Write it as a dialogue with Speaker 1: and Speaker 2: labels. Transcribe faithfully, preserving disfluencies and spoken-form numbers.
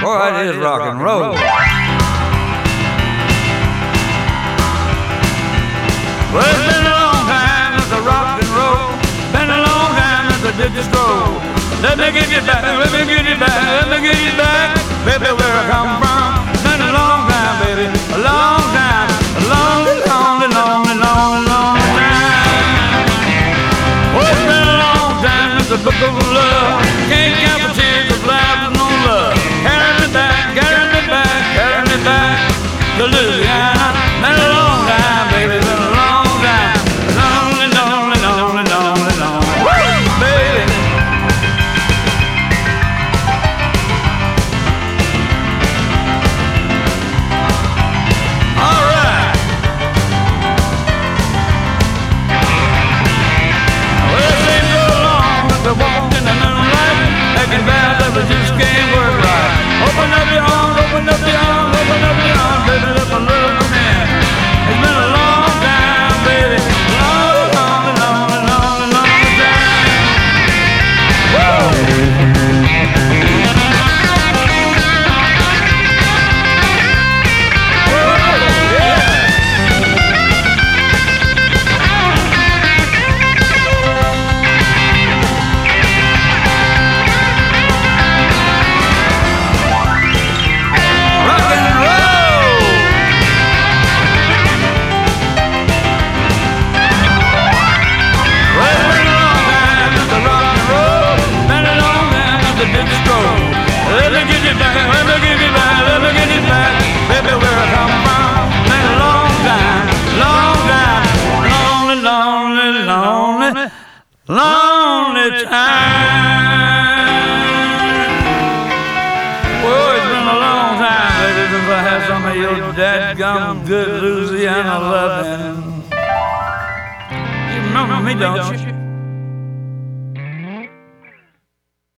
Speaker 1: Boy, it is rock and roll. Well, it's been a long time since I rock and roll. Been a long time since I did the stroll. Let me get you back, let me get you back, let me get you back, baby, where I come from. It's been a long time, baby, a long time, a long, long, long, long, long time. Well, it's been a long time since the book of love. Can't count the tears of life with no love. Carry me back, carry me back, carry me back to Louisiana. Been a long time, baby, been a long time, lonely, lonely, lonely, lonely, lonely. Woo, baby. All right. Well, it seems so long since I walked in the moonlight, making vows that we just can't work right. Open up your arms, open up your arms, open up your arms, baby, let my love come in. It's been a long time, baby, long, long, long, long, long time. Woo! Let me get you back, let me get you back, let me get you back, baby, where I come from. Been a long time, long time, lonely, lonely, lonely, lonely time. Oh, it's been a long time, baby, since I had some of your dadgum good Louisiana loving. You remember me, don't you?